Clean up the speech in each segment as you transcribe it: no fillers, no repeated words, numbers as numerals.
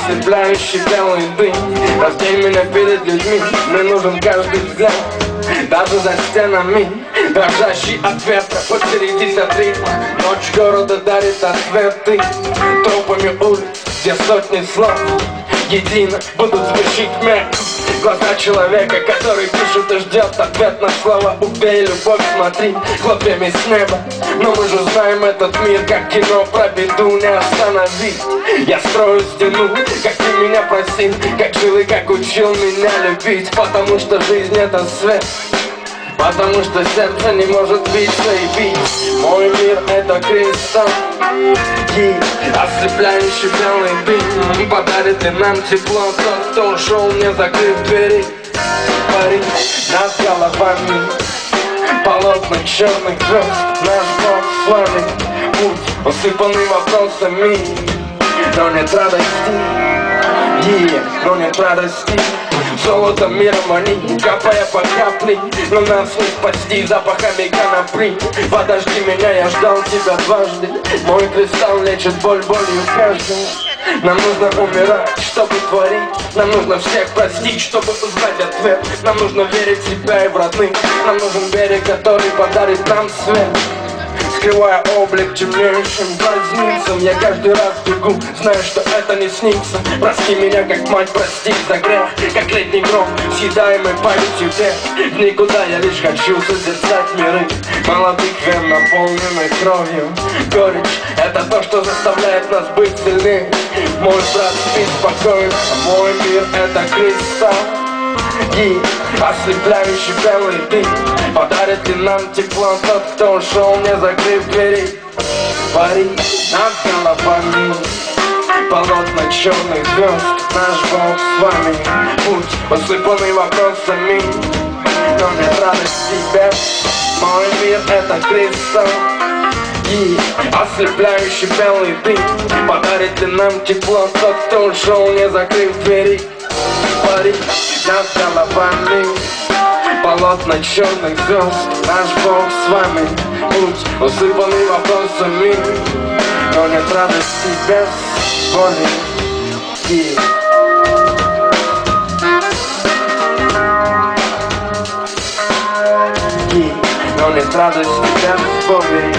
ослепляющий белый дым. Раздень меня перед людьми, мне нужен каждый взгляд. Даже за стенами, дрожащий от ветра, подсередись от ритма. Ночь города дарит ответы тропами улиц, где сотни слов едино будут звучить мягко. Глаза человека, который пишет и ждет ответ на слова. Убей любовь, смотри хлопьями с неба. Но мы же знаем этот мир, как кино про беду не остановить. Я строю стену, как ты меня просил, как жил и как учил меня любить. Потому что жизнь это свет, потому что сердце не может биться и бить. Мой мир это кристалл, ослепляющий белый дым. Подарит ли нам тепло тот, кто ушел, не закрыв двери. Пари над головами полотна черных звезд. Наш Бог с вами, путь усыпанный вопросами. Но нет радости, но нет радости. Золотом миром они, капая по капле, но нас не спасти запахами конопли. Подожди меня, я ждал тебя дважды. Мой кристалл лечит боль болью каждого. Нам нужно умирать, чтобы творить. Нам нужно всех простить, чтобы узнать ответ. Нам нужно верить в себя и в родных. Нам нужен берег, который подарит нам свет. Скрывая облик темнеющим глазницам, я каждый раз бегу, знаю, что это не снится. Прости меня, как мать простит за грех, как летний гром, съедаемый памятью тех дней, куда я лишь хочу созерцать миры молодых вен, наполненных кровью. Горечь — это то, что заставляет нас быть сильны. Мой брат спит спокойно, а мой мир — это кристалл, ослепляющий белый дым. Подарит ли нам тепло тот, кто ушел, не закрыв двери. Пари над головами полотна черных звезд. Наш Бог с вами, путь усыпанный вопросами. Но нет радости без. Мой мир это кристалл, ослепляющий белый дым. Подарит ли нам тепло тот, кто ушел, не закрыв двери. Пари над головами полотна черных звезд. Наш Бог с вами, путь усыпанный вопросами. Но нет радости без боли. Но нет радости без боли.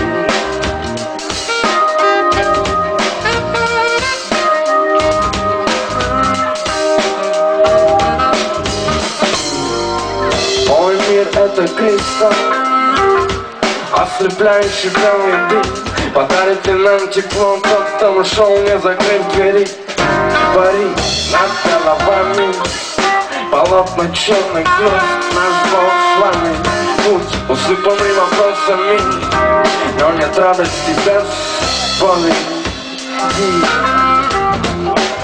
Это кристалл, ослепляющий белый дым. Подарит ли нам тепло тот, кто ушел, не закрыв двери. Пари над головами полотна черных звезд. Наш Бог с вами, путь усыпанный вопросами. Но нет радости без боли.